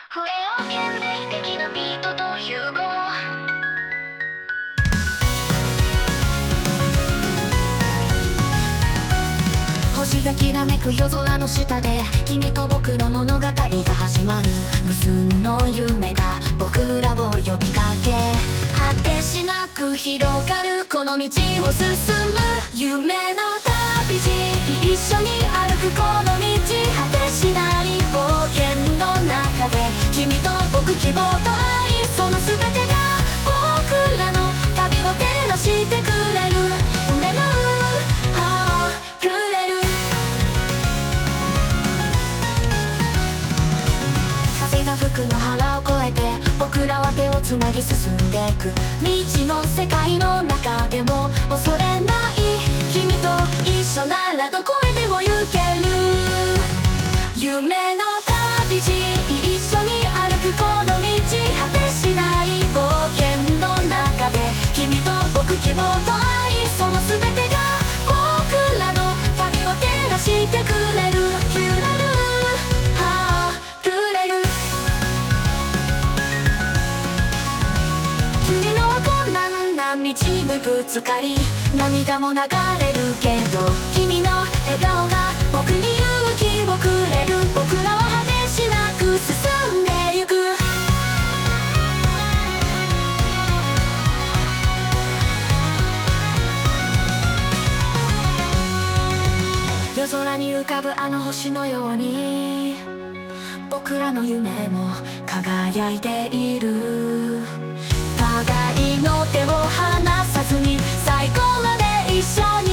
笛を懸命的なビートと融合。星がきらめく夜空の下で君と僕の物語が始まる。無数の夢が僕らを呼びかけ、果てしなく広がるこの道を進む夢の旅路。一緒に歩くこの道、果てしない冒険の中で君と僕、希望と愛、その全てが僕らの旅を照らしてくれる。夢のくれる。風が吹く野原を越えて僕らは手をつなぎ進んでいく。未知の世界の中でも恐れない君と一緒ならどこへでも行ける。夢の旅路、一緒に歩くこの道、果てしない冒険の中で君と僕、希望と愛、その全てが僕らの旅を照らしてくれる。揺れる、くれる。君の困難な道にぶつかり涙も流れるけど、君の笑顔が僕に勇気をくれる。僕らは果てしなく進んでゆく。夜空に浮かぶあの星のように僕らの夢も輝いている。互いの手を離さずに最後まで一緒に